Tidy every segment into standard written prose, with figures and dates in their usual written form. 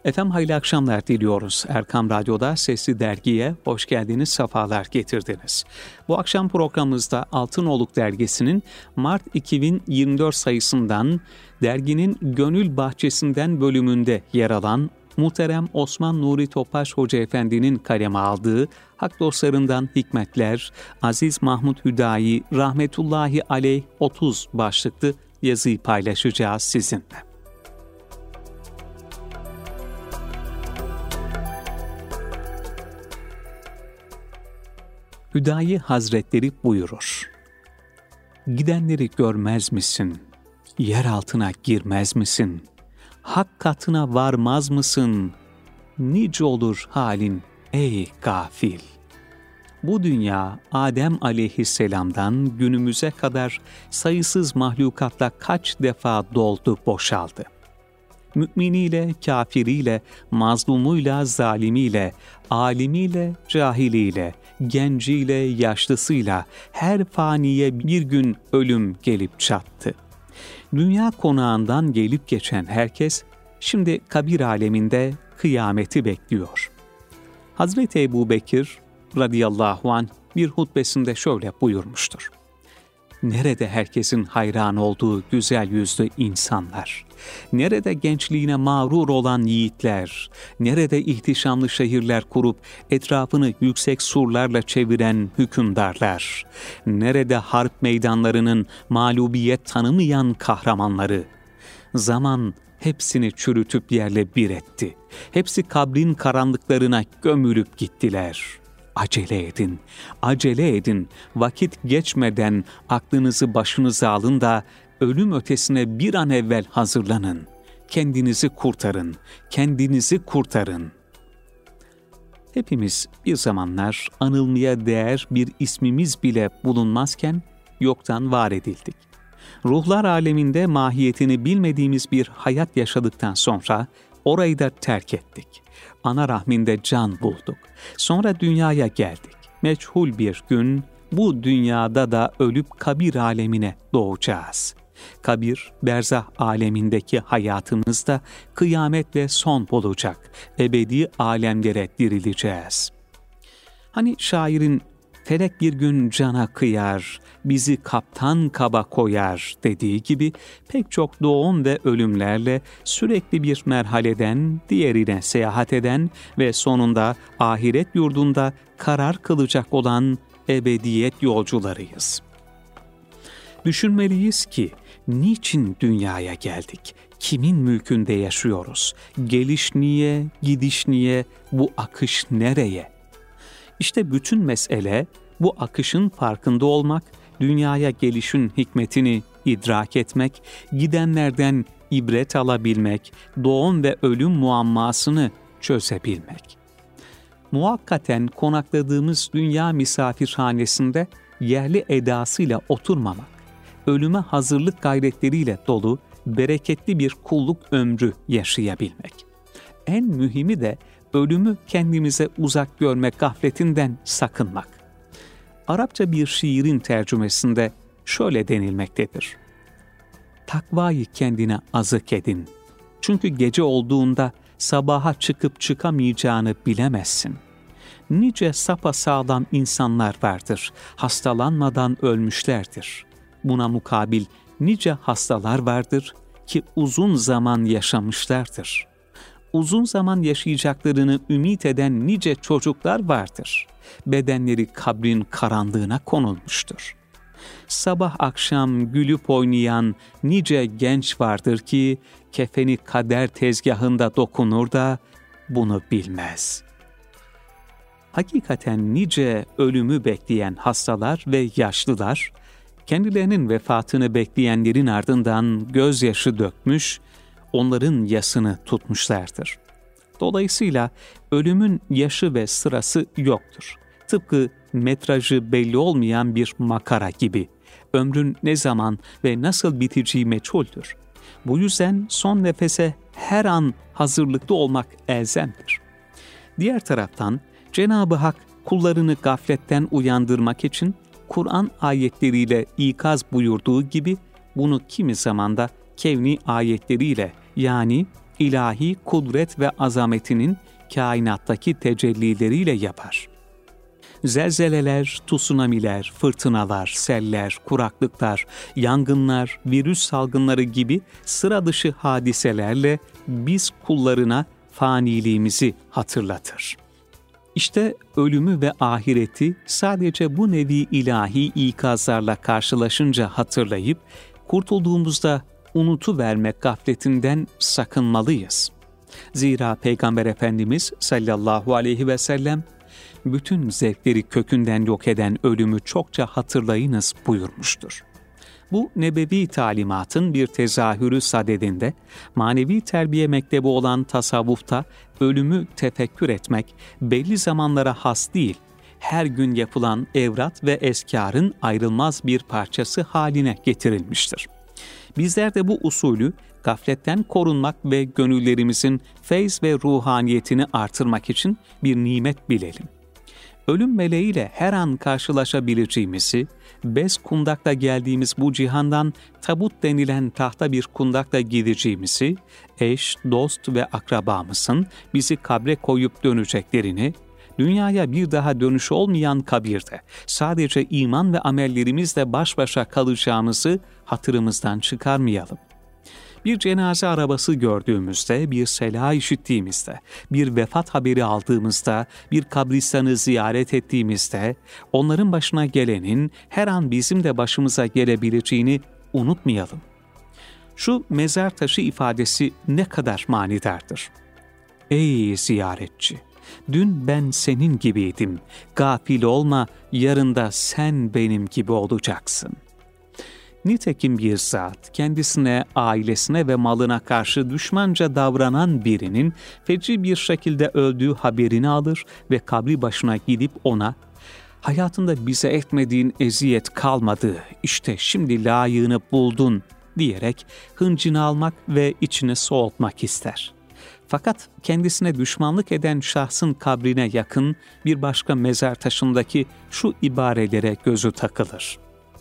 Efendim hayırlı akşamlar diliyoruz. Erkam Radyo'da Sesli Dergi'ye hoş geldiniz, sefalar getirdiniz. Bu akşam programımızda Altınoluk Dergisi'nin Mart 2024 sayısından derginin Gönül Bahçesinden bölümünde yer alan Muhterem Osman Nuri Topbaş Hoca Efendi'nin kaleme aldığı Hak Dostlarından Hikmetler, Aziz Mahmud Hüdayi Rahmetullahi Aleyh 30 başlıklı yazıyı paylaşacağız sizinle. Hüdayi Hazretleri buyurur: Gidenleri görmez misin? Yer altına girmez misin? Hak katına varmaz mısın? Nice olur halin ey gafil. Bu dünya Adem aleyhisselamdan günümüze kadar sayısız mahlukatla kaç defa doldu boşaldı. Müminiyle, kafiriyle, mazlumuyla, zalimiyle, alimiyle, cahiliyle, genciyle, yaşlısıyla her faniye bir gün ölüm gelip çattı. Dünya konağından gelip geçen herkes şimdi kabir aleminde kıyameti bekliyor. Hazreti Ebubekir radıyallahu anh bir hutbesinde şöyle buyurmuştur: Nerede herkesin hayran olduğu güzel yüzlü insanlar? Nerede gençliğine mağrur olan yiğitler? Nerede ihtişamlı şehirler kurup etrafını yüksek surlarla çeviren hükümdarlar? Nerede harp meydanlarının mağlubiyet tanımayan kahramanları? Zaman hepsini çürütüp yerle bir etti. Hepsi kabrin karanlıklarına gömülüp gittiler. Acele edin, acele edin. Vakit geçmeden aklınızı başınıza alın da ölüm ötesine bir an evvel hazırlanın. Kendinizi kurtarın, kendinizi kurtarın. Hepimiz bir zamanlar anılmaya değer bir ismimiz bile bulunmazken yoktan var edildik. Ruhlar aleminde mahiyetini bilmediğimiz bir hayat yaşadıktan sonra orayı da terk ettik. Ana rahminde can bulduk. Sonra dünyaya geldik. Meçhul bir gün bu dünyada da ölüp kabir alemine doğacağız. Kabir, berzah alemindeki hayatımızda kıyametle son bulacak. Ebedi alemlere dirileceğiz. Hani şairin felek bir gün cana kıyar, bizi kaptan kaba koyar dediği gibi pek çok doğum ve ölümlerle sürekli bir merhaleden diğerine seyahat eden ve sonunda ahiret yurdunda karar kılacak olan ebediyet yolcularıyız. Düşünmeliyiz ki niçin dünyaya geldik? Kimin mülkünde yaşıyoruz? Geliş niye, gidiş niye, bu akış nereye? İşte bütün mesele bu akışın farkında olmak, dünyaya gelişin hikmetini idrak etmek, gidenlerden ibret alabilmek, doğum ve ölüm muammasını çözebilmek. Muhakkaten konakladığımız dünya misafirhanesinde yerli edasıyla oturmamak, ölüme hazırlık gayretleriyle dolu, bereketli bir kulluk ömrü yaşayabilmek. En mühimi de ölümü kendimize uzak görmek gafletinden sakınmak. Arapça bir şiirin tercümesinde şöyle denilmektedir: Takvayı kendine azık edin. Çünkü gece olduğunda sabaha çıkıp çıkamayacağını bilemezsin. Nice sapasağlam insanlar vardır, hastalanmadan ölmüşlerdir. Buna mukabil nice hastalar vardır ki uzun zaman yaşamışlardır. Uzun zaman yaşayacaklarını ümit eden nice çocuklar vardır. Bedenleri kabrin karanlığına konulmuştur. Sabah akşam gülüp oynayan nice genç vardır ki kefeni kader tezgahında dokunur da bunu bilmez. Hakikaten nice ölümü bekleyen hastalar ve yaşlılar, kendilerinin vefatını bekleyenlerin ardından gözyaşı dökmüş, onların yasını tutmuşlardır. Dolayısıyla ölümün yaşı ve sırası yoktur. Tıpkı metrajı belli olmayan bir makara gibi. Ömrün ne zaman ve nasıl biteceği meçhuldür. Bu yüzden son nefese her an hazırlıklı olmak elzemdir. Diğer taraftan Cenab-ı Hak kullarını gafletten uyandırmak için Kur'an ayetleriyle ikaz buyurduğu gibi bunu kimi zaman da kevni ayetleriyle yani ilahi kudret ve azametinin kainattaki tecellileriyle yapar. Zelzeleler, tsunamiler, fırtınalar, seller, kuraklıklar, yangınlar, virüs salgınları gibi sıra dışı hadiselerle biz kullarına faniliğimizi hatırlatır. İşte ölümü ve ahireti sadece bu nevi ilahi ikazlarla karşılaşınca hatırlayıp, kurtulduğumuzda unutuvermek gafletinden sakınmalıyız. Zira Peygamber Efendimiz sallallahu aleyhi ve sellem, bütün zevkleri kökünden yok eden ölümü çokça hatırlayınız buyurmuştur. Bu nebevi talimatın bir tezahürü sadedinde, manevi terbiye mektebi olan tasavvufta ölümü tefekkür etmek belli zamanlara has değil, her gün yapılan evrat ve eskârın ayrılmaz bir parçası haline getirilmiştir. Bizler de bu usulü gafletten korunmak ve gönüllerimizin feyz ve ruhaniyetini artırmak için bir nimet bilelim. Ölüm meleğiyle her an karşılaşabileceğimizi, bez kundakla geldiğimiz bu cihandan tabut denilen tahta bir kundakla gideceğimizi, eş, dost ve akrabamızın bizi kabre koyup döneceklerini, dünyaya bir daha dönüş olmayan kabirde sadece iman ve amellerimizle baş başa kalacağımızı hatırımızdan çıkarmayalım. Bir cenaze arabası gördüğümüzde, bir sela işittiğimizde, bir vefat haberi aldığımızda, bir kabristanı ziyaret ettiğimizde, onların başına gelenin her an bizim de başımıza gelebileceğini unutmayalım. Şu mezar taşı ifadesi ne kadar manidardır. Ey ziyaretçi! Dün ben senin gibiydim. Gafil olma, yarın da sen benim gibi olacaksın. Nitekim bir zat, kendisine, ailesine ve malına karşı düşmanca davranan birinin feci bir şekilde öldüğü haberini alır ve kabri başına gidip ona, hayatında bize etmediğin eziyet kalmadı, işte şimdi layığını buldun diyerek hıncını almak ve içini soğutmak ister. Fakat kendisine düşmanlık eden şahsın kabrine yakın bir başka mezar taşındaki şu ibarelere gözü takılır.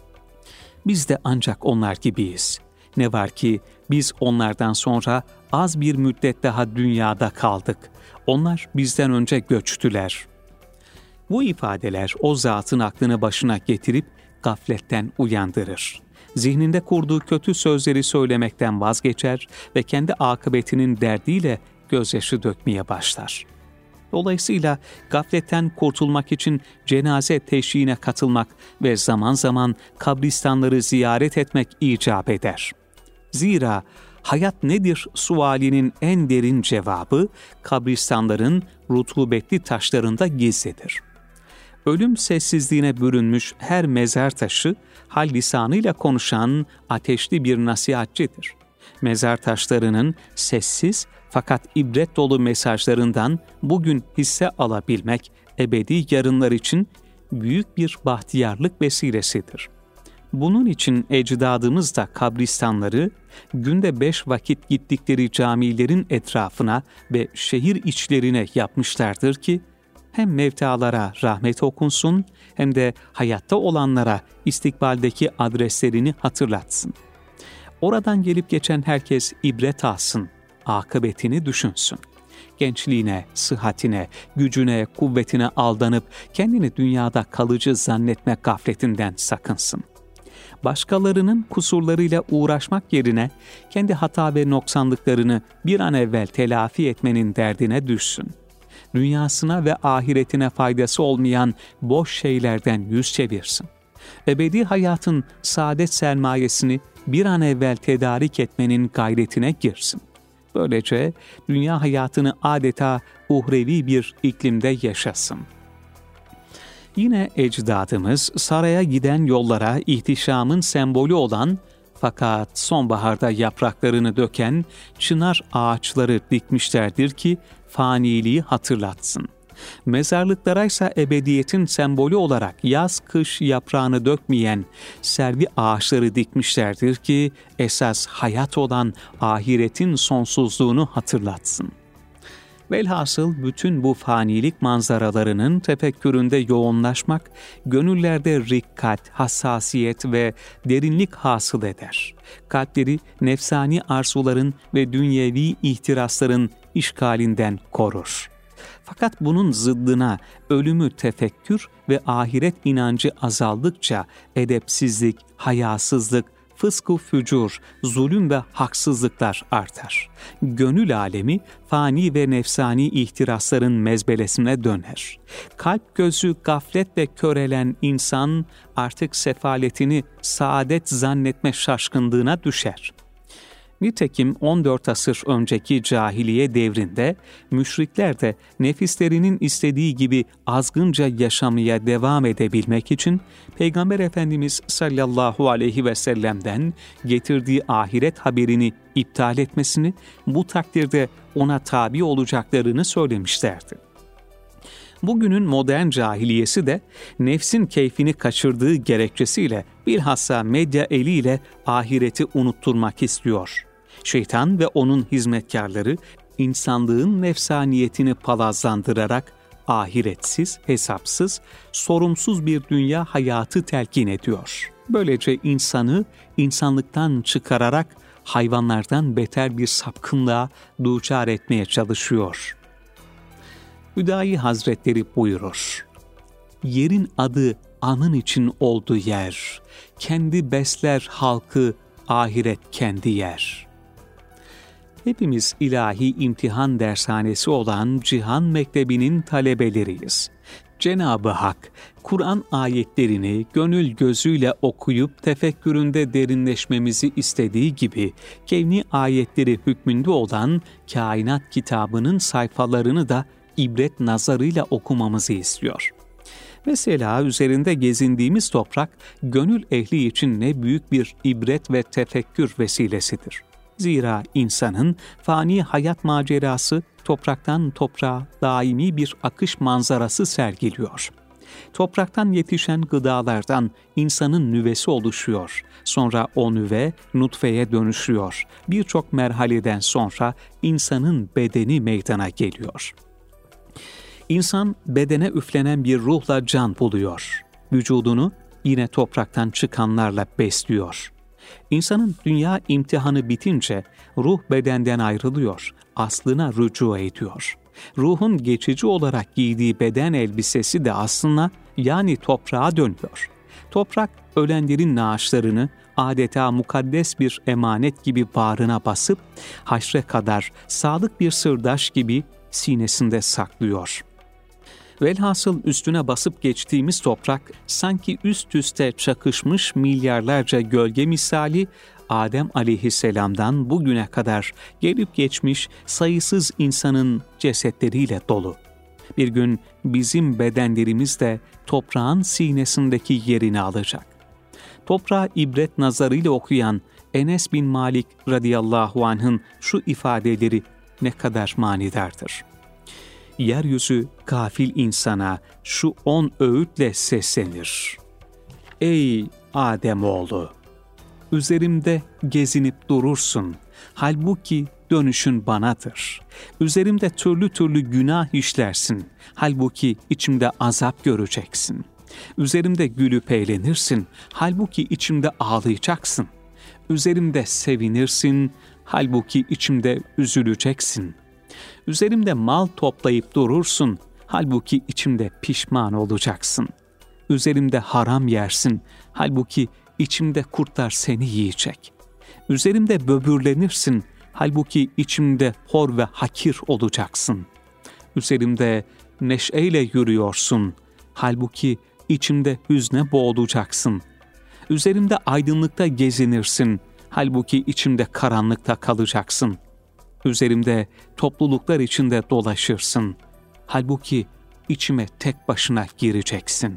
Biz de ancak onlar gibiyiz. Ne var ki biz onlardan sonra az bir müddet daha dünyada kaldık. Onlar bizden önce göçtüler. Bu ifadeler o zatın aklını başına getirip gafletten uyandırır. Zihninde kurduğu kötü sözleri söylemekten vazgeçer ve kendi akıbetinin derdiyle gözyaşı dökmeye başlar. Dolayısıyla gafletten kurtulmak için cenaze teşhiğine katılmak ve zaman zaman kabristanları ziyaret etmek icap eder. Zira hayat nedir sualinin en derin cevabı kabristanların rutubetli taşlarında gizlidir. Ölüm sessizliğine bürünmüş her mezar taşı hal lisanıyla konuşan ateşli bir nasihatçidir. Mezar taşlarının sessiz fakat ibret dolu mesajlarından bugün hisse alabilmek ebedi yarınlar için büyük bir bahtiyarlık vesilesidir. Bunun için ecdadımız da kabristanları günde 5 vakit gittikleri camilerin etrafına ve şehir içlerine yapmışlardır ki hem mevtalara rahmet okunsun hem de hayatta olanlara istikbaldeki adreslerini hatırlatsın. Oradan gelip geçen herkes ibret alsın, akıbetini düşünsün. Gençliğine, sıhhatine, gücüne, kuvvetine aldanıp kendini dünyada kalıcı zannetme gafletinden sakınsın. Başkalarının kusurlarıyla uğraşmak yerine kendi hata ve noksanlıklarını bir an evvel telafi etmenin derdine düşsün. Dünyasına ve ahiretine faydası olmayan boş şeylerden yüz çevirsin. Ebedi hayatın saadet sermayesini bir an evvel tedarik etmenin gayretine girsin. Böylece dünya hayatını adeta uhrevi bir iklimde yaşasın. Yine ecdadımız saraya giden yollara ihtişamın sembolü olan fakat sonbaharda yapraklarını döken çınar ağaçları dikmişlerdir ki faniliği hatırlatsın. Mezarlıklara ise ebediyetin sembolü olarak yaz-kış yaprağını dökmeyen servi ağaçları dikmişlerdir ki esas hayat olan ahiretin sonsuzluğunu hatırlatsın. Velhasıl bütün bu fanilik manzaralarının tefekküründe yoğunlaşmak, gönüllerde rikkat, hassasiyet ve derinlik hasıl eder. Kalpleri nefsani arzuların ve dünyevi ihtirasların işgalinden korur. Fakat bunun zıddına ölümü tefekkür ve ahiret inancı azaldıkça edepsizlik, hayasızlık, fısk-ı fücur, zulüm ve haksızlıklar artar. Gönül alemi fani ve nefsani ihtirasların mezbelesine döner. Kalp gözü gafletle körelen insan artık sefaletini saadet zannetme şaşkınlığına düşer. Nitekim 14 asır önceki cahiliye devrinde müşrikler de nefislerinin istediği gibi azgınca yaşamaya devam edebilmek için Peygamber Efendimiz sallallahu aleyhi ve sellem'den getirdiği ahiret haberini iptal etmesini, bu takdirde ona tabi olacaklarını söylemişlerdi. Bugünün modern cahiliyesi de nefsin keyfini kaçırdığı gerekçesiyle bilhassa medya eliyle ahireti unutturmak istiyor. Şeytan ve onun hizmetkarları insanlığın nefsaniyetini palazlandırarak ahiretsiz, hesapsız, sorumsuz bir dünya hayatı telkin ediyor. Böylece insanı insanlıktan çıkararak hayvanlardan beter bir sapkınlığa duçar etmeye çalışıyor. Hüdayi Hazretleri buyurur: "Yerin adı anın için oldu yer, kendi besler halkı, ahiret kendi yer." Hepimiz ilahi imtihan dershanesi olan Cihan Mektebi'nin talebeleriyiz. Cenab-ı Hak, Kur'an ayetlerini gönül gözüyle okuyup tefekküründe derinleşmemizi istediği gibi, kevni ayetleri hükmünde olan kainat kitabının sayfalarını da ibret nazarıyla okumamızı istiyor. Mesela üzerinde gezindiğimiz toprak, gönül ehli için ne büyük bir ibret ve tefekkür vesilesidir. Zira insanın fani hayat macerası topraktan toprağa daimi bir akış manzarası sergiliyor. Topraktan yetişen gıdalardan insanın nüvesi oluşuyor. Sonra o nüve nutfeye dönüşüyor. Birçok merhaleden sonra insanın bedeni meydana geliyor. İnsan bedene üflenen bir ruhla can buluyor. Vücudunu yine topraktan çıkanlarla besliyor. İnsanın dünya imtihanı bitince ruh bedenden ayrılıyor, aslına rücu ediyor. Ruhun geçici olarak giydiği beden elbisesi de aslına, yani toprağa dönüyor. Toprak ölenlerin naaşlarını adeta mukaddes bir emanet gibi bağrına basıp haşre kadar sadık bir sırdaş gibi sinesinde saklıyor. Velhasıl üstüne basıp geçtiğimiz toprak sanki üst üste çakışmış milyarlarca gölge misali Adem aleyhisselamdan bugüne kadar gelip geçmiş sayısız insanın cesetleriyle dolu. Bir gün bizim bedenlerimiz de toprağın sinesindeki yerini alacak. Toprağı ibret nazarıyla okuyan Enes bin Malik radıyallahu anh'ın şu ifadeleri ne kadar manidardır. Yeryüzü gafil insana şu 10 öğütle seslenir. Ey Ademoğlu! Üzerimde gezinip durursun, halbuki dönüşün banadır. Üzerimde türlü türlü günah işlersin, halbuki içimde azap göreceksin. Üzerimde gülüp eğlenirsin, halbuki içimde ağlayacaksın. Üzerimde sevinirsin, halbuki içimde üzüleceksin. Üzerimde mal toplayıp durursun, halbuki içimde pişman olacaksın. Üzerimde haram yersin, halbuki içimde kurtlar seni yiyecek. Üzerimde böbürlenirsin, halbuki içimde hor ve hakir olacaksın. Üzerimde neşeyle yürüyorsun, halbuki içimde hüzne boğulacaksın. Üzerimde aydınlıkta gezinirsin, halbuki içimde karanlıkta kalacaksın. Üzerimde topluluklar içinde dolaşırsın, halbuki içime tek başına gireceksin.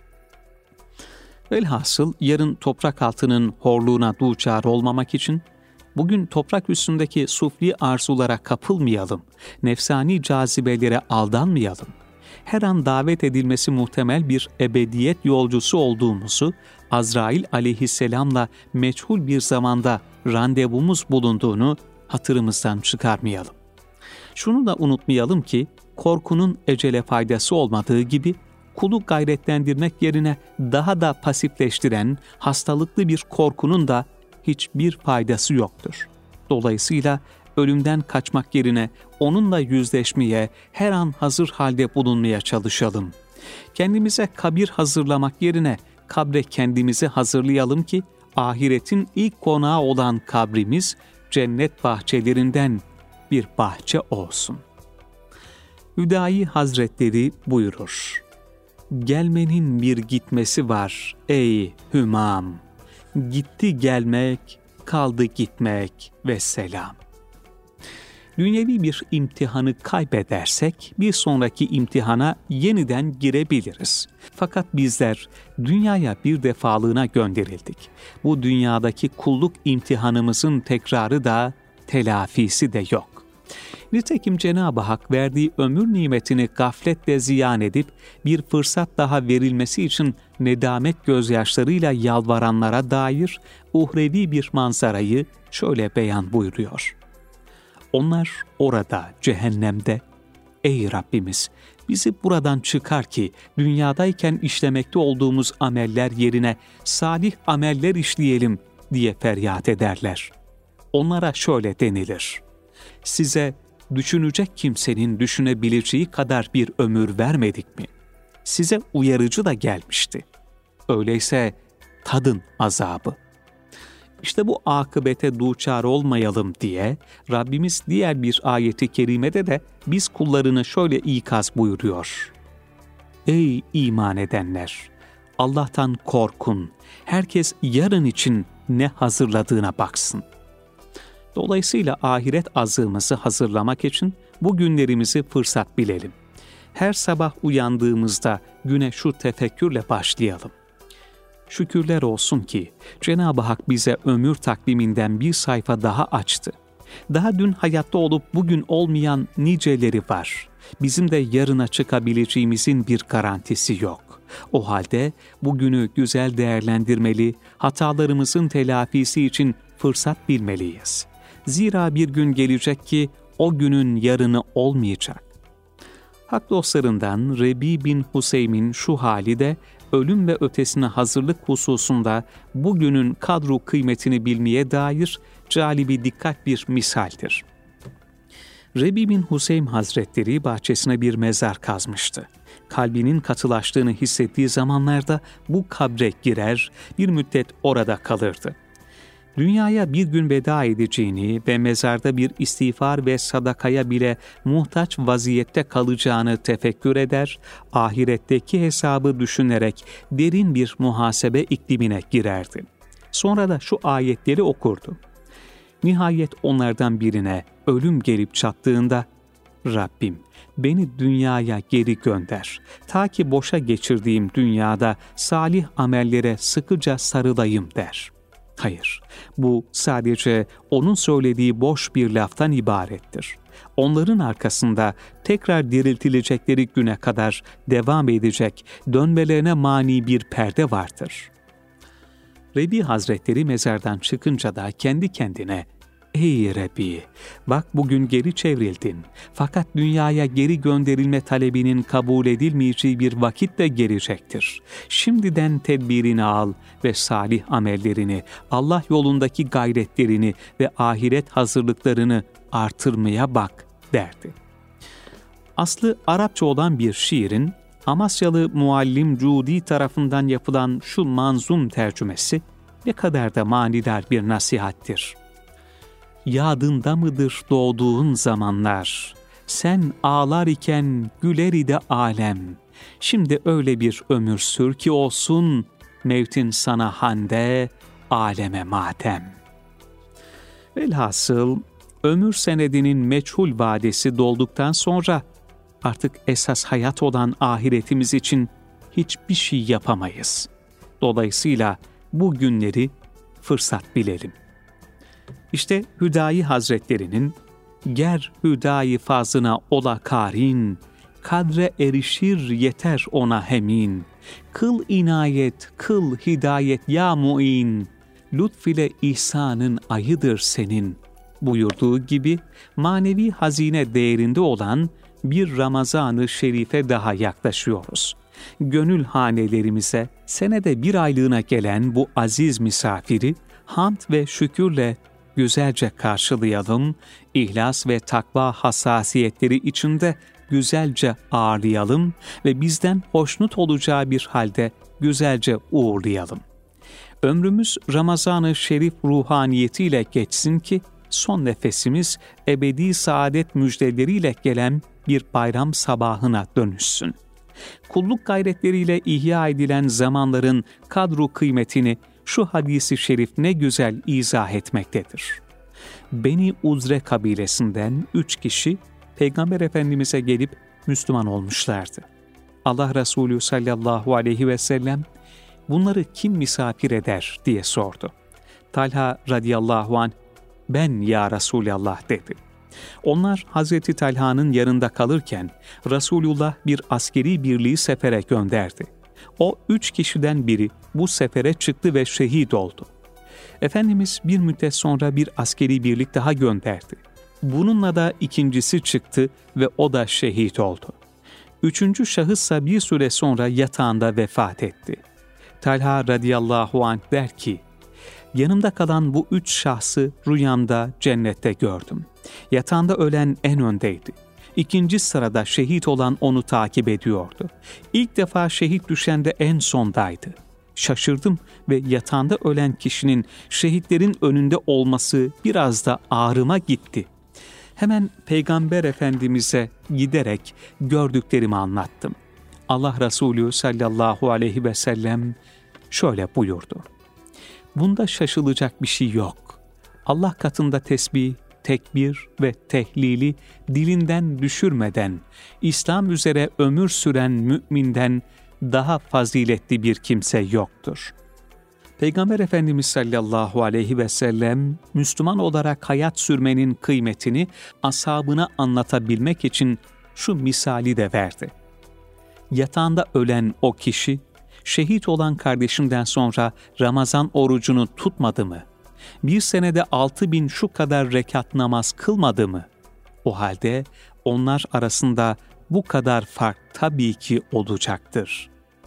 Velhasıl yarın toprak altının horluğuna duçar olmamak için bugün toprak üstündeki sufli arzulara kapılmayalım, nefsani cazibelere aldanmayalım. Her an davet edilmesi muhtemel bir ebediyet yolcusu olduğumuzu, Azrail aleyhisselamla meçhul bir zamanda randevumuz bulunduğunu hatırımızdan çıkarmayalım. Şunu da unutmayalım ki korkunun ecele faydası olmadığı gibi kulu gayretlendirmek yerine daha da pasifleştiren hastalıklı bir korkunun da hiçbir faydası yoktur. Dolayısıyla ölümden kaçmak yerine onunla yüzleşmeye, her an hazır halde bulunmaya çalışalım. Kendimize kabir hazırlamak yerine kabre kendimizi hazırlayalım ki ahiretin ilk konağı olan kabrimiz cennet bahçelerinden bir bahçe olsun. Hüdayi Hazretleri buyurur: "Gelmenin bir gitmesi var ey hümam. Gitti gelmek, kaldı gitmek ve selam." Dünyevi bir imtihanı kaybedersek bir sonraki imtihana yeniden girebiliriz. Fakat bizler dünyaya bir defalığına gönderildik. Bu dünyadaki kulluk imtihanımızın tekrarı da telafisi de yok. Nitekim Cenab-ı Hak verdiği ömür nimetini gafletle ziyan edip bir fırsat daha verilmesi için nedamet gözyaşlarıyla yalvaranlara dair uhrevi bir manzarayı şöyle beyan buyuruyor. Onlar orada, cehennemde, "Ey Rabbimiz, bizi buradan çıkar ki dünyadayken işlemekte olduğumuz ameller yerine salih ameller işleyelim," diye feryat ederler. Onlara şöyle denilir: "Size düşünecek kimsenin düşünebileceği kadar bir ömür vermedik mi? Size uyarıcı da gelmişti. Öyleyse tadın azabı." İşte bu akıbete duçar olmayalım diye Rabbimiz diğer bir ayeti kerimede de biz kullarını şöyle ikaz buyuruyor: "Ey iman edenler! Allah'tan korkun. Herkes yarın için ne hazırladığına baksın." Dolayısıyla ahiret azığımızı hazırlamak için bu günlerimizi fırsat bilelim. Her sabah uyandığımızda güne şu tefekkürle başlayalım: "Şükürler olsun ki Cenab-ı Hak bize ömür takviminden bir sayfa daha açtı. Daha dün hayatta olup bugün olmayan niceleri var. Bizim de yarına çıkabileceğimizin bir garantisi yok. O halde bugünü güzel değerlendirmeli, hatalarımızın telafisi için fırsat bilmeliyiz. Zira bir gün gelecek ki o günün yarını olmayacak." Hak dostlarından Rebi bin Huseym'in şu hali de ölüm ve ötesine hazırlık hususunda bugünün kadru kıymetini bilmeye dair calibi dikkat bir misaldir. Rebi bin Huseym Hazretleri bahçesine bir mezar kazmıştı. Kalbinin katılaştığını hissettiği zamanlarda bu kabre girer, bir müddet orada kalırdı. Dünyaya bir gün veda edeceğini ve mezarda bir istiğfar ve sadakaya bile muhtaç vaziyette kalacağını tefekkür eder, ahiretteki hesabı düşünerek derin bir muhasebe iklimine girerdi. Sonra da şu ayetleri okurdu. Nihayet onlardan birine ölüm gelip çattığında, "Rabbim, beni dünyaya geri gönder, ta ki boşa geçirdiğim dünyada salih amellere sıkıca sarılayım," der. Hayır, bu sadece onun söylediği boş bir laftan ibarettir. Onların arkasında tekrar diriltilecekleri güne kadar devam edecek, dönmelerine mani bir perde vardır. Rebi Hazretleri mezardan çıkınca da kendi kendine, "Ey Rebi, bak bugün geri çevrildin. Fakat dünyaya geri gönderilme talebinin kabul edilmeyeceği bir vakit de gelecektir. Şimdiden tedbirini al ve salih amellerini, Allah yolundaki gayretlerini ve ahiret hazırlıklarını artırmaya bak," derdi. Aslı Arapça olan bir şiirin Amasyalı muallim Cudi tarafından yapılan şu manzum tercümesi ne kadar da manidar bir nasihattir. "Yadında mıdır doğduğun zamanlar? Sen ağlar iken güler idi alem. Şimdi öyle bir ömür sür ki olsun, mevtin sana hande, aleme matem." Velhasıl ömür senedinin meçhul vadesi dolduktan sonra artık esas hayat olan ahiretimiz için hiçbir şey yapamayız. Dolayısıyla bu günleri fırsat bilelim. İşte Hüdayi Hazretleri'nin "Ger hüdayi fazına ola karin, kadre erişir yeter ona hemin. Kıl inayet, kıl hidayet ya mu'in, lütf ile ihsanın ayıdır senin," buyurduğu gibi manevi hazine değerinde olan bir Ramazan-ı Şerif'e daha yaklaşıyoruz. Gönül hanelerimize senede bir aylığına gelen bu aziz misafiri hamd ve şükürle güzelce karşılayalım, ihlas ve takva hassasiyetleri içinde güzelce ağırlayalım ve bizden hoşnut olacağı bir halde güzelce uğurlayalım. Ömrümüz Ramazan-ı Şerif ruhaniyetiyle geçsin ki son nefesimiz ebedi saadet müjdeleriyle gelen bir bayram sabahına dönüşsün. Kulluk gayretleriyle ihya edilen zamanların kadru kıymetini şu hadisi şerif ne güzel izah etmektedir. Beni Uzre kabilesinden 3 kişi Peygamber Efendimiz'e gelip Müslüman olmuşlardı. Allah Resulü sallallahu aleyhi ve sellem bunları kim misafir eder diye sordu. Talha radıyallahu anh ben ya Resulallah dedi. Onlar Hazreti Talha'nın yanında kalırken Resulullah bir askeri birliği sefere gönderdi. O 3 kişiden biri bu sefere çıktı ve şehit oldu. Efendimiz bir müddet sonra bir askeri birlik daha gönderdi. Bununla da ikincisi çıktı ve o da şehit oldu. 3. şahıssa bir süre sonra yatağında vefat etti. Talha radıyallahu anh der ki, yanımda kalan bu 3 şahsı rüyamda cennette gördüm. Yatağında ölen en öndeydi. İkinci sırada şehit olan onu takip ediyordu. İlk defa şehit düşen de en sondaydı. Şaşırdım ve yatağında ölen kişinin şehitlerin önünde olması biraz da ağrıma gitti. Hemen Peygamber Efendimiz'e giderek gördüklerimi anlattım. Allah Resulü sallallahu aleyhi ve sellem şöyle buyurdu. Bunda şaşılacak bir şey yok. Allah katında tesbih, tekbir ve tehlili dilinden düşürmeden, İslam üzere ömür süren müminden daha faziletli bir kimse yoktur. Peygamber Efendimiz sallallahu aleyhi ve sellem, Müslüman olarak hayat sürmenin kıymetini ashabına anlatabilmek için şu misali de verdi. Yatağında ölen o kişi, şehit olan kardeşimden sonra Ramazan orucunu tutmadı mı? Bir senede 6000 şu kadar rekat namaz kılmadı mı? O halde onlar arasında bu kadar fark tabii ki olacaktır.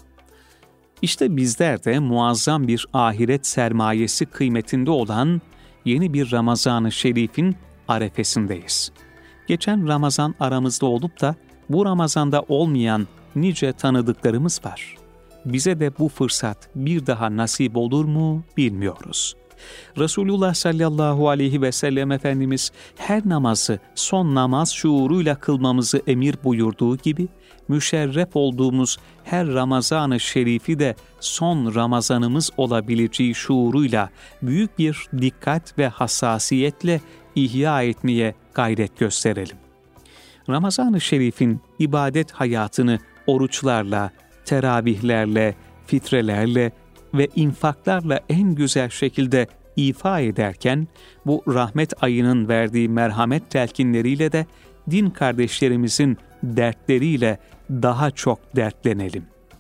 İşte bizler de muazzam bir ahiret sermayesi kıymetinde olan yeni bir Ramazan-ı Şerif'in arefesindeyiz. Geçen Ramazan aramızda olup da bu Ramazan'da olmayan nice tanıdıklarımız var. Bize de bu fırsat bir daha nasip olur mu bilmiyoruz. Resulullah sallallahu aleyhi ve sellem Efendimiz her namazı son namaz şuuruyla kılmamızı emir buyurduğu gibi, müşerref olduğumuz her Ramazan-ı Şerif'i de son Ramazanımız olabileceği şuuruyla büyük bir dikkat ve hassasiyetle ihya etmeye gayret gösterelim. Ramazan-ı Şerif'in ibadet hayatını oruçlarla, teravihlerle, fitrelerle ve infaklarla en güzel şekilde ifa ederken, bu rahmet ayının verdiği merhamet telkinleriyle de din kardeşlerimizin dertleriyle daha çok dertlenelim.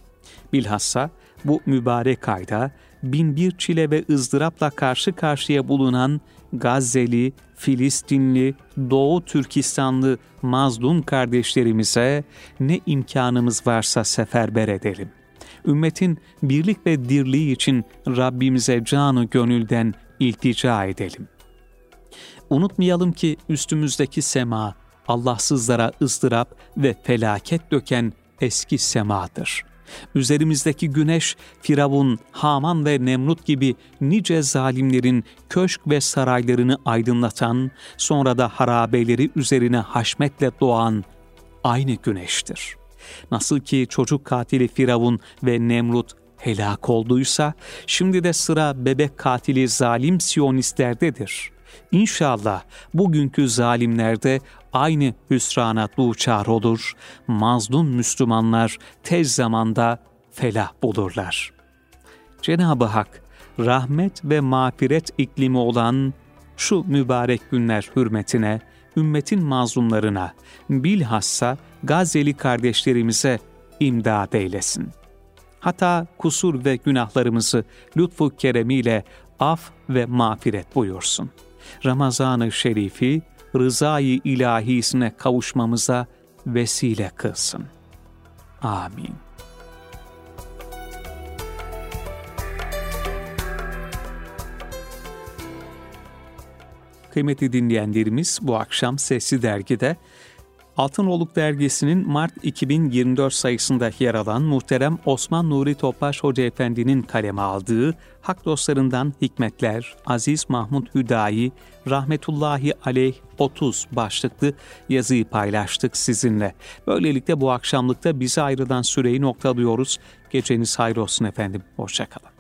Bilhassa bu mübarek ayda binbir çile ve ızdırapla karşı karşıya bulunan Gazze'li, Filistinli, Doğu Türkistanlı mazlum kardeşlerimize ne imkanımız varsa seferber edelim. Ümmetin birlik ve dirliği için Rabbimize canı gönülden iltica edelim. Unutmayalım ki üstümüzdeki sema, Allahsızlara ızdırap ve felaket döken eski semadır. Üzerimizdeki güneş, Firavun, Haman ve Nemrut gibi nice zalimlerin köşk ve saraylarını aydınlatan, sonra da harabeleri üzerine haşmetle doğan aynı güneştir. Nasıl ki çocuk katili Firavun ve Nemrut helak olduysa, şimdi de sıra bebek katili zalim Siyonistlerdedir. İnşallah bugünkü zalimlerde aynı hüsrana duçar olur, mazlum Müslümanlar tez zamanda felah bulurlar. Cenab-ı Hak, rahmet ve mağfiret iklimi olan şu mübarek günler hürmetine, ümmetin mazlumlarına, bilhassa Gazze'li kardeşlerimize imdad eylesin. Hata, kusur ve günahlarımızı lütfu keremiyle af ve mağfiret buyursun. Ramazan-ı Şerif'i rızayı ilahisine kavuşmamıza vesile kılsın. Amin. Kıymetli dinleyenlerimiz, bu akşam Sesli Dergi'de Altınoluk Dergisi'nin Mart 2024 sayısında yer alan muhterem Osman Nuri Topbaş Hoca Efendi'nin kaleme aldığı Hak Dostlarından Hikmetler, Aziz Mahmud Hüdayi, Rahmetullahi Aleyh 30 başlıklı yazıyı paylaştık sizinle. Böylelikle bu akşamlıkta bize ayrılan süreyi noktalıyoruz. Geceniz hayır olsun efendim. Hoşça kalın.